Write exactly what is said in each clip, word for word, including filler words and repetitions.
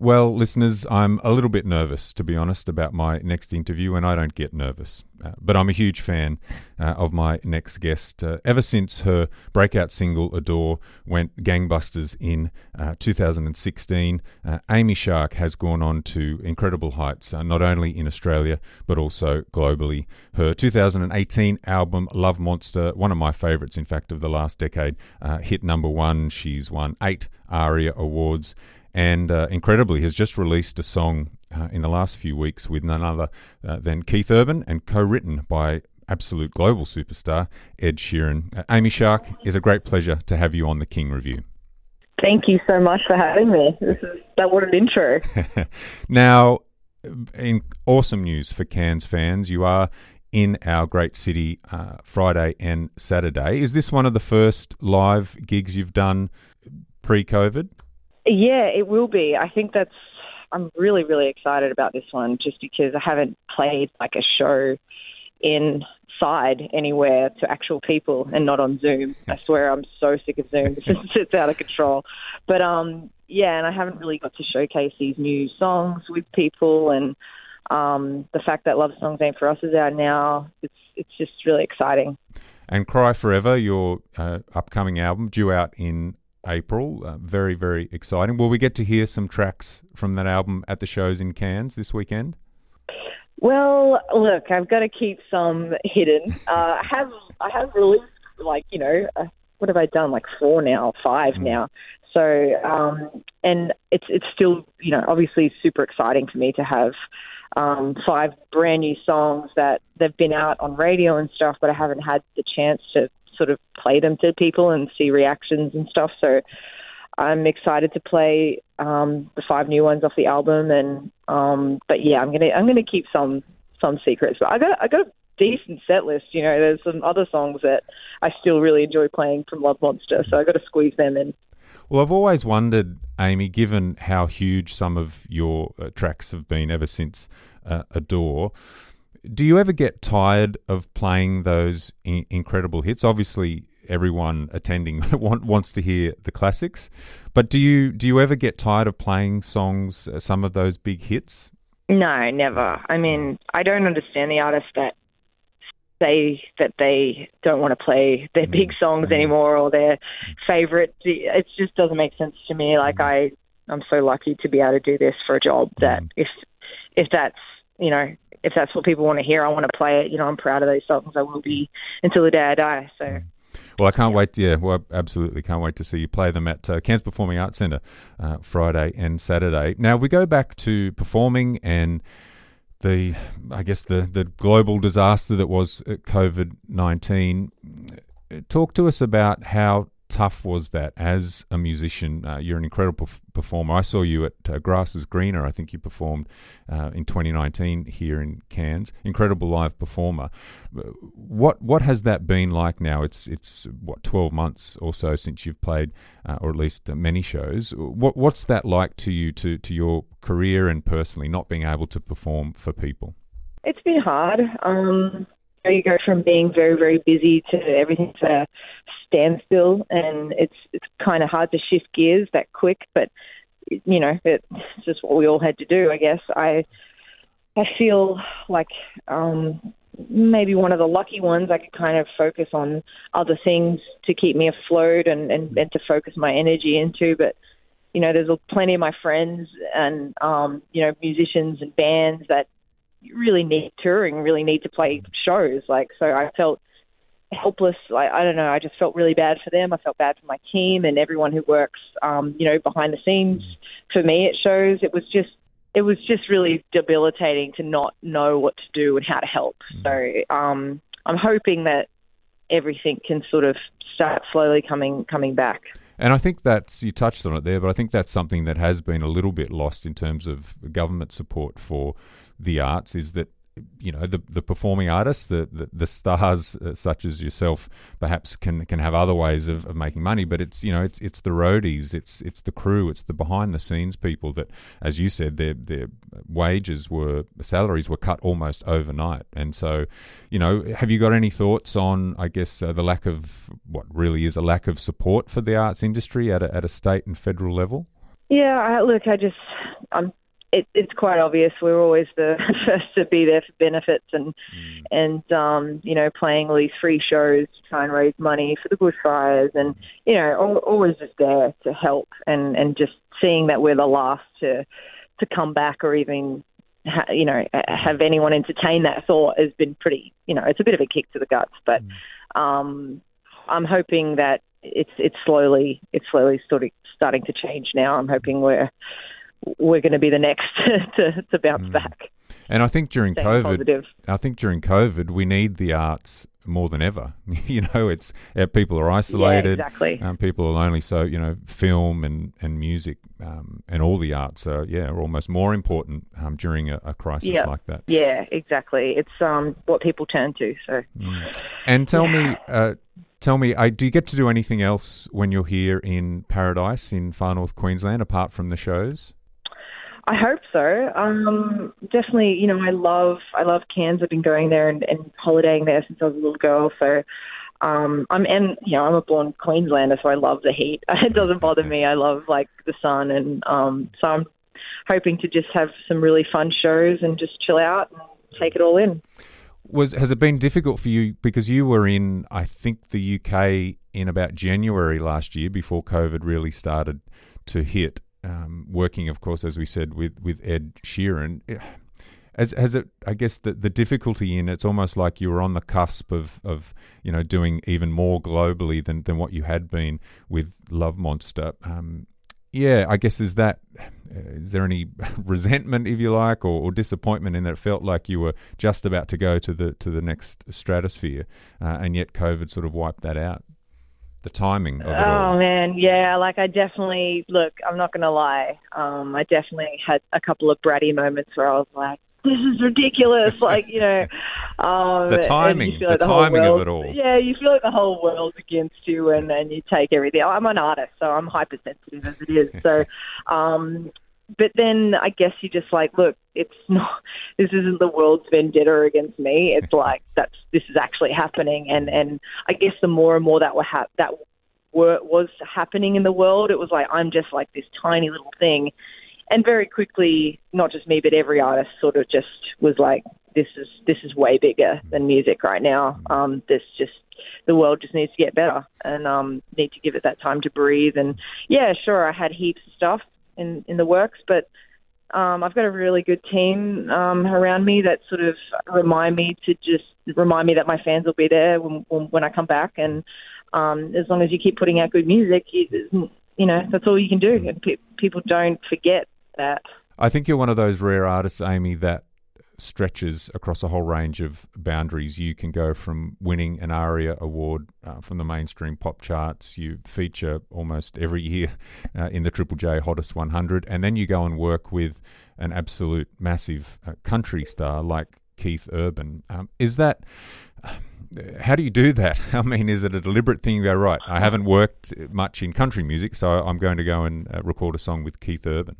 Well, listeners, I'm a little bit nervous, to be honest, about my next interview, and I don't get nervous. Uh, but I'm a huge fan uh, of my next guest. Uh, ever since her breakout single, Adore, went gangbusters in uh, two thousand sixteen, uh, Amy Shark has gone on to incredible heights, uh, not only in Australia, but also globally. Her two thousand eighteen album, Love Monster, one of my favourites, in fact, of the last decade, uh, hit number one. She's won eight ARIA awards. And uh, incredibly, has just released a song uh, in the last few weeks with none other uh, than Keith Urban and co-written by absolute global superstar Ed Sheeran. Uh, Amy Shark, it's a great pleasure to have you on the King Review. Thank you so much for having me. This is that what an intro. Now, in awesome news for Cairns fans, you are in our great city uh, Friday and Saturday. Is this one of the first live gigs you've done pre-COVID? Yeah, it will be. I think that's, I'm really, really excited about this one just because I haven't played like a show inside anywhere to actual people and not on Zoom. I swear I'm so sick of Zoom. It's just it's out of control. But um, yeah, and I haven't really got to showcase these new songs with people, and um, the fact that Love Songs Ain't For Us is out now, it's, it's just really exciting. And Cry Forever, your uh, upcoming album, due out in April. Uh, very, very exciting. Will we get to hear some tracks from that album at the shows in Cairns this weekend? Well, look, I've got to keep some hidden. Uh, I have I have released, like, you know, uh, what have I done? Like four now, five mm. now. So, um, and it's it's still, you know, obviously super exciting for me to have um, five brand new songs that they've been out on radio and stuff, but I haven't had the chance to sort of play them to people and see reactions and stuff. So I'm excited to play um, the five new ones off the album. And um, but yeah, I'm gonna I'm gonna keep some some secrets. But I got I got a decent set list. You know, there's some other songs that I still really enjoy playing from Love Monster, so I got to squeeze them in. Well, I've always wondered, Amy, given how huge some of your uh, tracks have been ever since uh, Adore. Do you ever get tired of playing those in- incredible hits? Obviously, everyone attending want, wants to hear the classics, but do you do you ever get tired of playing songs, uh, some of those big hits? No, never. I mean, I don't understand the artists that say that they don't want to play their big songs anymore or their favorite. It just doesn't make sense to me. Like I, I'm so lucky to be able to do this for a job that if if that's, you know, if that's what people want to hear, I want to play it. You know, I'm proud of those songs. I will be until the day I die. So, well, I can't yeah. wait. Yeah, well, absolutely can't wait to see you play them at uh, Cairns Performing Arts Centre uh, Friday and Saturday. Now we go back to performing and the, I guess the the global disaster that was COVID nineteen. Talk to us about how tough was that as a musician? Uh, you're an incredible f- performer. I saw you at uh, Grass is Greener. I think you performed uh, in twenty nineteen here in Cairns. Incredible live performer. What what has that been like now? It's it's what twelve months or so since you've played, uh, or at least uh, many shows. What what's that like to you, to to your career and personally, not being able to perform for people? It's been hard. Um, you go from being very very busy to everything to standstill, and it's it's kind of hard to shift gears that quick, but you know, it's just what we all had to do, I guess. I I feel like um, maybe one of the lucky ones. I could kind of focus on other things to keep me afloat and, and, and to focus my energy into, but you know, there's plenty of my friends and um, you know, musicians and bands that really need touring, really need to play shows. Like, so I felt helpless. I, I don't know. I just felt really bad for them. I felt bad for my team and everyone who works, um, you know, behind the scenes for me at shows. It was just, it was just really debilitating to not know what to do and how to help. So um, I'm hoping that everything can sort of start slowly coming coming back. And I think that's, you touched on it there, but I think that's something that has been a little bit lost in terms of government support for the arts, is that, you know, the the performing artists, the the, the stars uh, such as yourself, perhaps can can have other ways of, of making money, but it's, you know, it's it's the roadies, it's it's the crew, it's the behind the scenes people that, as you said, their their wages were, salaries were cut almost overnight. And so, you know, have you got any thoughts on, I guess, uh, the lack of, what really is a lack of support for the arts industry at a, at a state and federal level? Yeah, I, look, I just, I'm. It, it's quite obvious we're always the first to be there for benefits and mm. and um, you know, playing all these free shows to try and raise money for the bushfires, and you know, always just there to help, and, and just seeing that we're the last to to come back or even ha- you know, have anyone entertain that thought has been pretty, you know, it's a bit of a kick to the guts, but mm. um, I'm hoping that it's it's slowly it's slowly sort of starting to change now. I'm hoping we're we're going to be the next to, to bounce mm. back. And I think during Staying COVID, positive. I think during COVID, we need the arts more than ever. you know, it's uh, people are isolated. Yeah, exactly. Um, people are lonely. So, you know, film and, and music um, and all the arts are, yeah, are almost more important um, during a, a crisis yep. like that. Yeah, exactly. It's um, what people turn to. So, mm. And tell yeah. me... Uh, Tell me, uh, do you get to do anything else when you're here in Paradise in Far North Queensland, apart from the shows? I hope so. Um, definitely, you know, I love I love Cairns. I've been going there and, and holidaying there since I was a little girl. So um, I'm and you know I'm a born Queenslander, so I love the heat. It doesn't bother me. I love like the sun, and um, so I'm hoping to just have some really fun shows and just chill out and take it all in. Was has it been difficult for you because you were in, I think, the U K in about January last year before COVID really started to hit, um, working, of course, as we said, with, with Ed Sheeran. As has it, I guess, the, the difficulty in it's almost like you were on the cusp of, of you know, doing even more globally than, than what you had been with Love Monster. Um, yeah, I guess is that... Is there any resentment, if you like, or, or disappointment in that it felt like you were just about to go to the to the next stratosphere, uh, and yet COVID sort of wiped that out? The timing of it all. Oh, man, yeah, like I definitely, look, I'm not going to lie. Um, I definitely had a couple of bratty moments where I was like, this is ridiculous, like, you know. Um, the timing, like the, the timing world, of it all. Yeah, you feel like the whole world's against you, and then you take everything. I'm an artist, so I'm hypersensitive as it is. So, um, but then I guess you just like, look, it's not, this isn't the world's vendetta against me. It's like, that's, this is actually happening. And, and I guess the more and more that were ha- that were, was happening in the world, it was like, I'm just like this tiny little thing. And very quickly, not just me, but every artist sort of just was like, this is this is way bigger than music right now. Um, this just, the world just needs to get better, and um, need to give it that time to breathe. And yeah, sure, I had heaps of stuff in, in the works, but um, I've got a really good team um, around me that sort of remind me to just remind me that my fans will be there when, when I come back. And um, as long as you keep putting out good music, you, you know, that's all you can do. And pe- people don't forget that. I think you're one of those rare artists, Amy, that stretches across a whole range of boundaries. You can go from winning an ARIA award uh, from the mainstream pop charts. You feature almost every year uh, in the Triple J Hottest one hundred, and then you go and work with an absolute massive uh, country star like Keith Urban. Um, is that... How do you do that? I mean, is it a deliberate thing? You go, right, I haven't worked much in country music, so I'm going to go and uh, record a song with Keith Urban.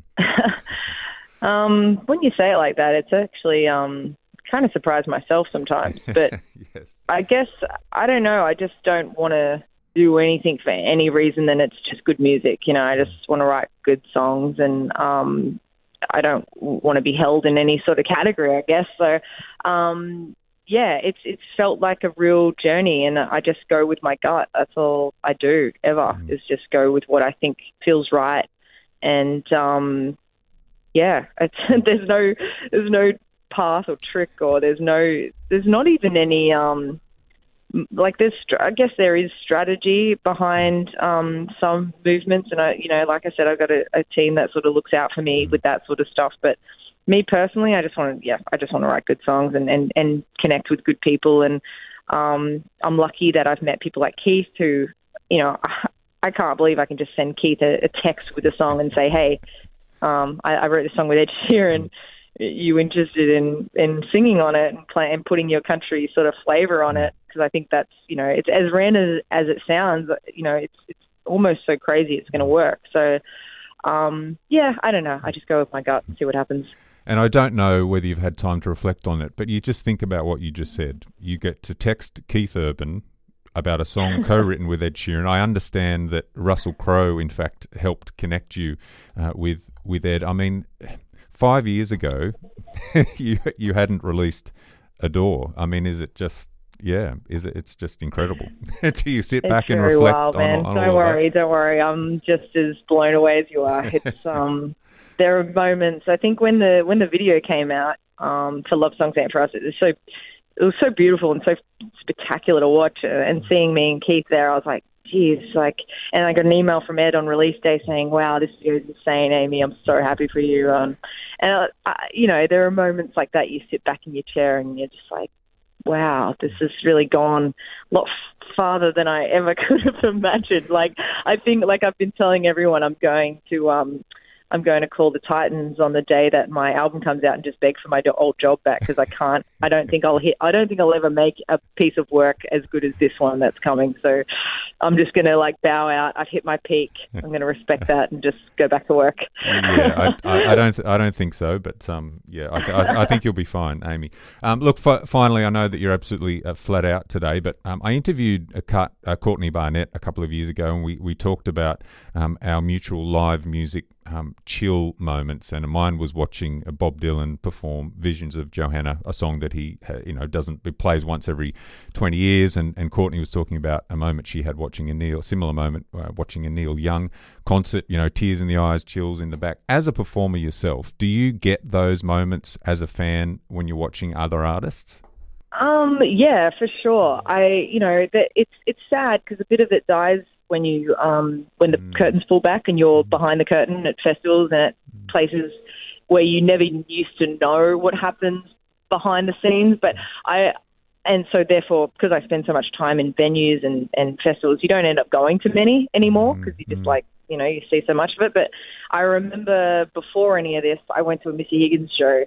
um, when you say it like that, it's actually um, kind of surprised myself sometimes. But yes. I guess, I don't know, I just don't want to do anything for any reason than it's just good music. You know, I just want to write good songs, and um, I don't want to be held in any sort of category, I guess. So, um yeah, it's it's felt like a real journey, and I just go with my gut. That's all I do ever, mm. is just go with what I think feels right. And um, yeah, it's, there's no there's no path or trick, or there's no there's not even any um, like there's I guess there is strategy behind um, some movements, and I you know like I said, I've got a, a team that sort of looks out for me with that sort of stuff, but. Me personally, I just want to, yeah, I just want to write good songs and, and, and connect with good people. And um, I'm lucky that I've met people like Keith who, you know, I, I can't believe I can just send Keith a, a text with a song and say, hey, um, I, I wrote a song with Ed Sheeran. You interested in, in singing on it and play, and putting your country sort of flavor on it? Because I think that's, you know, it's as random as, as it sounds, you know, it's it's almost so crazy it's going to work. So, um, yeah, I don't know. I just go with my gut and see what happens. And I don't know whether you've had time to reflect on it, but you just think about what you just said. You get to text Keith Urban about a song co-written with Ed Sheeran. I understand that Russell Crowe, in fact, helped connect you uh, with with Ed. I mean, five years ago, you you hadn't released Adore. I mean, is it just yeah? Is it? It's just incredible. Do you sit it's back and very reflect wild, on, man. on don't all worry, of that? don't worry. I'm just as blown away as you are. It's um, there are moments. I think when the when the video came out um, for Love Songs Ain't For Us, it was so it was so beautiful and so spectacular to watch. Uh, and seeing me and Keith there, I was like, geez, like. And I got an email from Ed on release day saying, "Wow, this video is insane, Amy. I'm so happy for you." Um, and uh, I, you know, there are moments like that. You sit back in your chair and you're just like, wow, this has really gone a lot farther than I ever could have imagined. Like, I think, like I've been telling everyone, I'm going to, um, I'm going to call the Titans on the day that my album comes out and just beg for my do- old job back, because I can't. I don't think I'll hit. I don't think I'll ever make a piece of work as good as this one that's coming. So I'm just going to like bow out. I've hit my peak. I'm going to respect that and just go back to work. Yeah, I, I, I don't. Th- I don't think so. But um, yeah, I, th- I, I think you'll be fine, Amy. Um, look, fi- finally, I know that you're absolutely uh, flat out today, but um, I interviewed a cut, uh, Courtney Barnett a couple of years ago, and we we talked about um, our mutual live music um, chill moments, and mine was watching uh, Bob Dylan perform "Visions of Johanna," a song that he uh, you know doesn't it plays once every twenty years, and, and Courtney was talking about a moment she had watching a Neil similar moment uh, watching a Neil Young concert, you know, tears in the eyes, chills in the back. As a performer yourself, do you get those moments as a fan when you're watching other artists? Um, yeah, for sure. I, you know, that it's it's sad because a bit of it dies when you um when the mm. curtains pull back and you're mm. behind the curtain at festivals and at mm. places where you never used to know what happens behind the scenes. But I, and so therefore, because I spend so much time in venues and, and festivals, you don't end up going to many anymore because you just like, you know, you see so much of it. But I remember before any of this, I went to a Missy Higgins show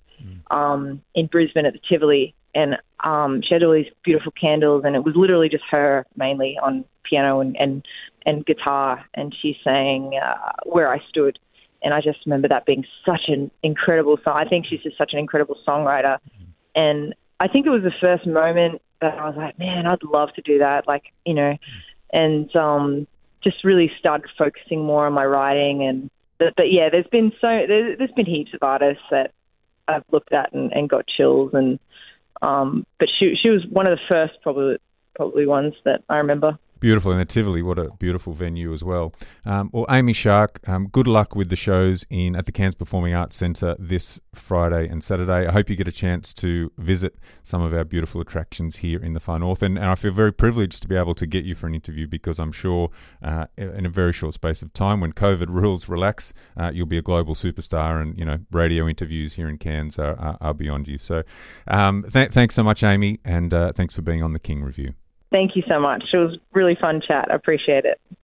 um, in Brisbane at the Tivoli, and um, she had all these beautiful candles, and it was literally just her mainly on piano and, and, and guitar, and she sang uh, Where I Stood. And I just remember that being such an incredible song. I think she's just such an incredible songwriter. And I think it was the first moment that I was like, man, I'd love to do that. Like, you know, and um, just really started focusing more on my writing. And but, but yeah, there's been so there, there's been heaps of artists that I've looked at and, and got chills. And um, but she she was one of the first probably probably ones that I remember. Beautiful. And the Tivoli, what a beautiful venue as well. Um, well, Amy Shark, um, good luck with the shows in at the Cairns Performing Arts Centre this Friday and Saturday. I hope you get a chance to visit some of our beautiful attractions here in the Far North. And, and I feel very privileged to be able to get you for an interview, because I'm sure uh, in a very short space of time, when COVID rules relax, uh, you'll be a global superstar, and, you know, radio interviews here in Cairns are, are, are beyond you. So um, th- thanks so much, Amy, and uh, thanks for being on the King Review. Thank you so much. It was really fun chat. I appreciate it.